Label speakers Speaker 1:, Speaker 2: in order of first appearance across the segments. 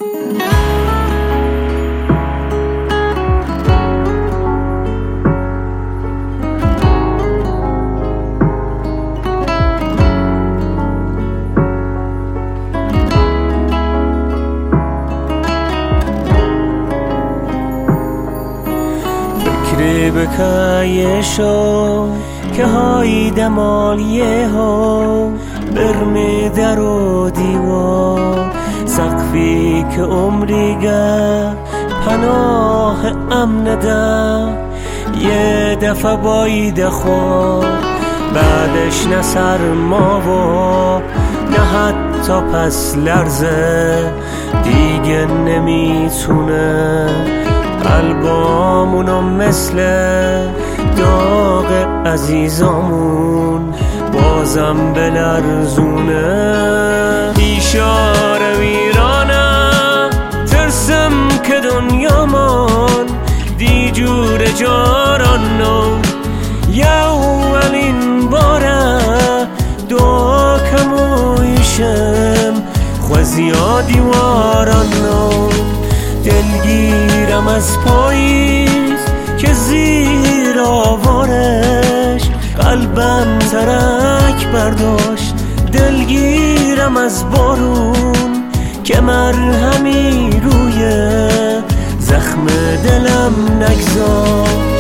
Speaker 1: بکایشو که های دمالیه ها برمی در و دیوار سقفی که عمریگه پناه امن ده یه دفعه باید خواه بعدش نه سرما و نه حتی پس لرزه دیگه نمیتونه قلبامونو مثل داغ عزیزامون بازم بلرزونه بیشاره ویرانم ترسم که دنیامان دیجور جارانو یه اولین باره دعا کمویشم خوزیا دیوارانو دلگیرم از پاییز که زیر آوارش قلبم ترک برداشت دلگیرم از بارون که مرهمی روی زخم دلم نگذاشت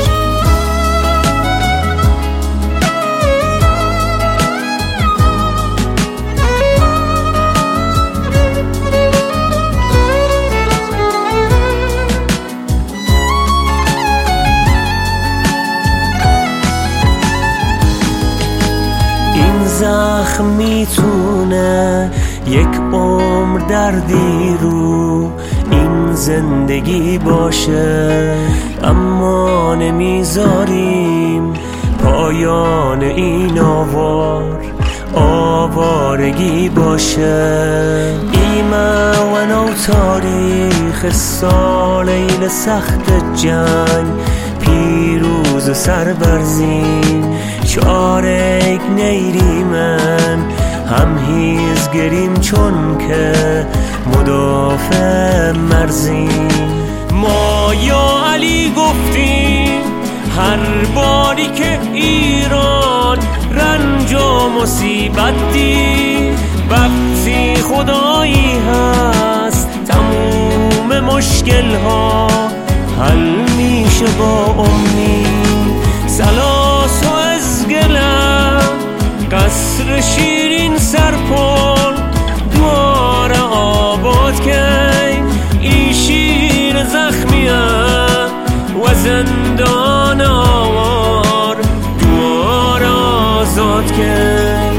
Speaker 1: زخم میتونه یک عمر دردی رو این زندگی باشه اما نمیذاریم پایان این آوارگی باشه ایمه و نو تاریخ سالیل سخت جنگ پیروز سر برزین چارک نیریمن هم هیز گریم چون که مدافع مرزیم ما یا علی گفتیم هر باری که ایران رنج و مصیبت دید وقتی خدایی هست تموم مشکل ها حل میشه با امید سلاس و ازگلم قصر شیرین سرپل دوار آباد کن ای شیر زخمیم و زندان آوار دوار آزاد کن